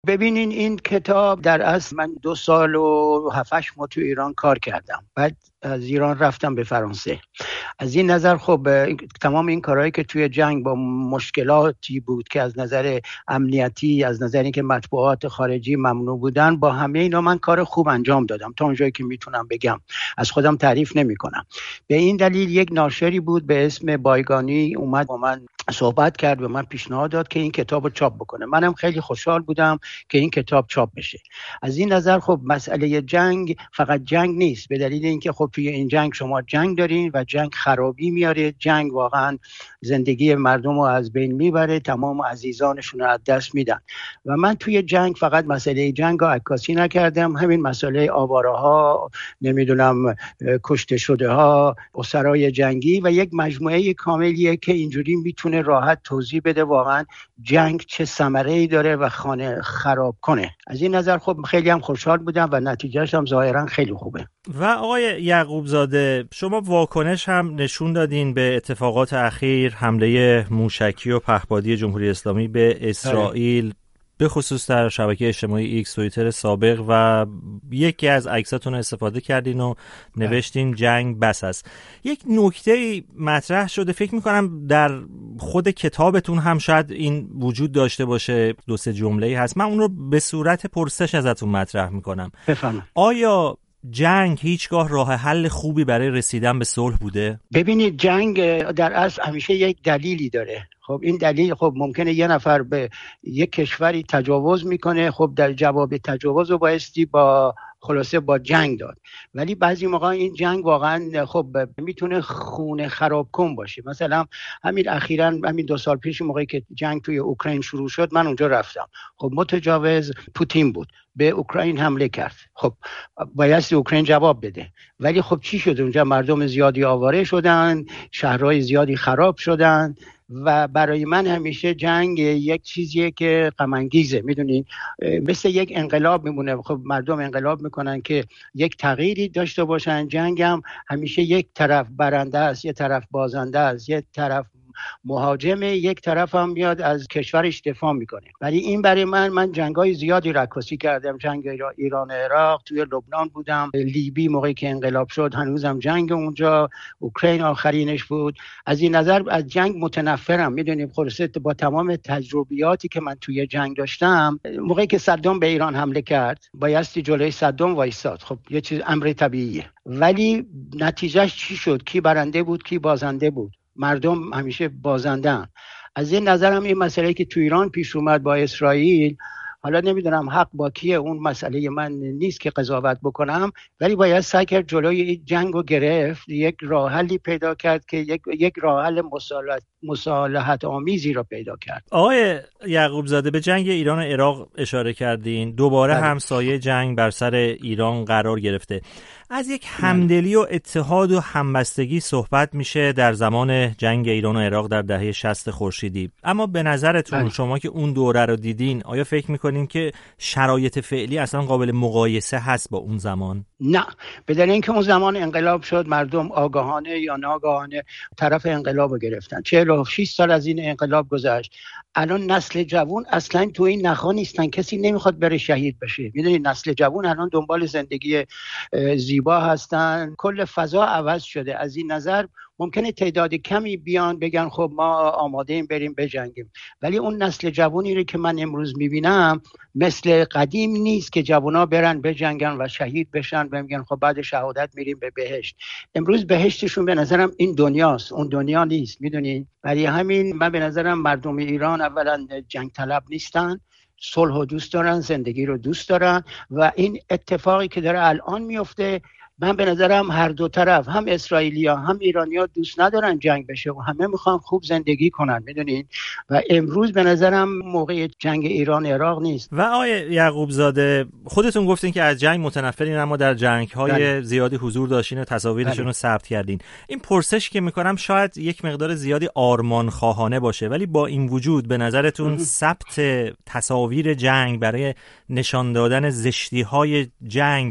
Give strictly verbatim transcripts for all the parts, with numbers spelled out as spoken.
ببینین این کتاب در اصل من دو سال و هفتش ماه تو ایران کار کردم، بعد از ایران رفتم به فرانسه. از این نظر خب تمام این کارهایی که توی جنگ با مشکلاتی بود که از نظر امنیتی، از نظر اینکه مطبوعات خارجی ممنوع بودن، با همه اینا من کار خوب انجام دادم تا اونجایی که میتونم بگم. از خودم تعریف نمی کنم. به این دلیل یک ناشری بود به اسم بایگانی اومد با من صحبت کرد، به من پیشنهاد داد که این کتابو چاپ بکنه. منم خیلی خوشحال بودم که این کتاب چاپ بشه. از این نظر خب مسئله جنگ فقط جنگ نیست، به دلیل اینکه خب توی این جنگ شما جنگ دارین و جنگ خرابی میاره، جنگ واقعا زندگی مردم رو از بین میبره، تمام عزیزانشون رو از دست میدن. و من توی جنگ فقط مسئله جنگ رو عکاسی نکردم، همین مسئله آواره ها، نمیدونم کشته شده ها، اسرای جنگی و یک مجموعه کاملیه که اینجوری میتونه راحت توضیح بده واقعا جنگ چه ثمره‌ای داره و خانه خراب کنه. از این نظر خب خیلی هم خوشحال بودم و نتیجهش هم ظاهرا خیلی خوبه. و آقای یعقوب زاده، شما واکنش هم نشون دادین به اتفاقات اخیر، حمله موشکی و پهپادی جمهوری اسلامی به اسرائیل، به خصوص در شبکه اجتماعی ایکس، توییتر سابق، و یکی از عکساتون استفاده کردین و نوشتین جنگ بس است. یک نکته مطرح شده، فکر میکنم در خود کتابتون هم شاید این وجود داشته باشه، دو سه جمله‌ای هست، من اون رو به صورت پرسش ازتون مطرح میکنم. بفهم. آیا جنگ هیچگاه راه حل خوبی برای رسیدن به صلح بوده؟ ببینید جنگ در اصل همیشه یک دلیلی داره. خب این دلیل خب ممکنه یه نفر به یک کشوری تجاوز میکنه، خب در جواب تجاوز رو بایستی با خلاصه با جنگ داد، ولی بعضی موقع این جنگ واقعا خب میتونه خونه خراب کن باشه. مثلا همین اخیراً همین دو سال پیش موقعی که جنگ توی اوکراین شروع شد من اونجا رفتم، خب متجاوز پوتین بود، به اوکراین حمله کرد، خب بایستی اوکراین جواب بده، ولی خب چی شد اونجا؟ مردم زیادی آواره شدن، شهرهای زیادی خراب شدن و برای من همیشه جنگ یک چیزیه که غم انگیزه، میدونین مثل یک انقلاب میمونه. خب مردم انقلاب میکنن که یک تغییری داشته باشن، جنگ هم همیشه یک طرف برنده است، یک طرف بازنده است، یک طرف مهاجمه، یک طرف هم میاد از کشورش دفاع میکنه. ولی این برای من من جنگای زیادی عکاسی کردم، جنگ ایران عراق، توی لبنان بودم، لیبی موقعی که انقلاب شد هنوزم جنگ اونجا، اوکراین آخرینش بود. از این نظر از جنگ متنفرم. میدونیم خلاصه با تمام تجربیاتی که من توی جنگ داشتم، موقعی که صدام به ایران حمله کرد بایستی جلوی صدام وایساد، خب یه چیز امر طبیعیه، ولی نتیجهش چی شد؟ کی برنده بود کی بازنده بود؟ مردم همیشه بازندن. از این نظر هم این مسئله که تو ایران پیش اومد با اسرائیل، حالا نمیدونم حق با کیه، اون مسئله من نیست که قضاوت بکنم، ولی باید سعی کرد جلوی این جنگ رو گرفت، یک راه حلی پیدا کرد که یک یک راه حل مصالحت مصالحت آمیزی رو پیدا کرد. آقای یعقوب زاده، به جنگ ایران و عراق اشاره کردین، دوباره بله. هم سایه جنگ بر سر ایران قرار گرفته. از یک همدلی و اتحاد و همبستگی صحبت میشه در زمان جنگ ایران و عراق در دهه شصت خورشیدی، اما به نظرتون بله. شما که اون دوره رو دیدین، آیا فکر میکنین که شرایط فعلی اصلا قابل مقایسه هست با اون زمان؟ نه، به دلیل اینکه اون زمان انقلاب شد، مردم آگاهانه یا ناآگاهانه طرف انقلاب رو گرفتن. چهل و شش سال از این انقلاب گذشت، الان نسل جوان اصلا تو این نخا نیستن، کسی نمیخواد بره شهید بشه. میدونید نسل جوان الان دنبال زندگی زیبا هستن، کل فضا عوض شده. از این نظر ممکنه تعداد کمی بیان بگن خب ما آماده ایم بریم بجنگیم، ولی اون نسل جوانی رو که من امروز میبینم مثل قدیم نیست که جوانا برن بجنگن و شهید بشن و میگن خب بعد شهادت میریم به بهشت. امروز بهشتشون به نظرم این دنیاست، اون دنیا نیست. میدونین برای همین من به نظرم مردم ایران اولا جنگ طلب نیستن، صلح رو دوست دارن، زندگی رو دوست دارن و این اتفاقی که داره الان میفته، من به نظرم هر دو طرف، هم اسرائیلیا هم ایرانیا دوست ندارن جنگ بشه و همه میخوان خوب زندگی کنن. میدونین و امروز به نظرم موقع جنگ ایران عراق نیست. و آقای یعقوب زاده، خودتون گفتین که از جنگ متنفرین، اما در جنگ‌های بله. زیادی حضور داشتین و تصاویرشون بله. رو ثبت کردین. این پرسش که میکنم شاید یک مقدار زیادی آرمان خواهانه باشه، ولی با این وجود به نظرتون ثبت تصاویر جنگ برای نشان دادن زشتی‌های جنگ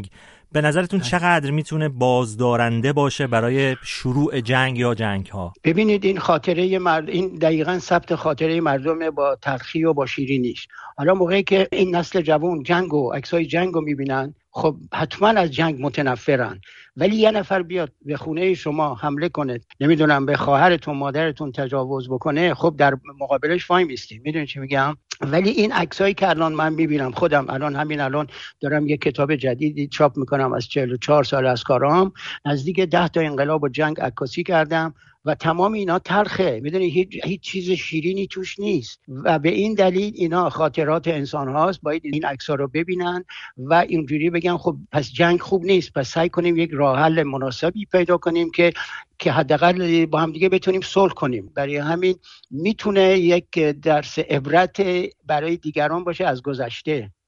به نظرتون چقدر میتونه بازدارنده باشه برای شروع جنگ یا جنگ ها؟ ببینید این خاطره مرد، این دقیقاً ثبت خاطره مردم با تلخی و با شیرینیش. حالا موقعی که این نسل جوان جنگ و عکسای جنگ رو میبینن، خب حتما از جنگ متنفرن، ولی یه نفر بیاد به خونه شما حمله کنه، نمیدونم به خواهرتون مادرتون تجاوز بکنه، خب در مقابلش وای میستیم. میدونید چی میگم؟ ولی این عکسایی که الان من میبینم، خودم الان همین الان دارم یک کتاب جدیدی چاپ میکنم از چهل و چهار سال از کارام، نزدیک ده تا انقلاب و جنگ عکاسی کردم و تمام اینا تلخه. میدونی هیچ هیچ چیز شیرینی توش نیست و به این دلیل اینا خاطرات انسان هاست. باید این عکس‌ها رو ببینن و اینجوری بگن خب پس جنگ خوب نیست، پس سعی کنیم یک راه حل مناسبی پیدا کنیم که که حداقل با هم دیگه بتونیم صلح کنیم. برای همین میتونه یک درس عبرت برای دیگران باشه از گذشته.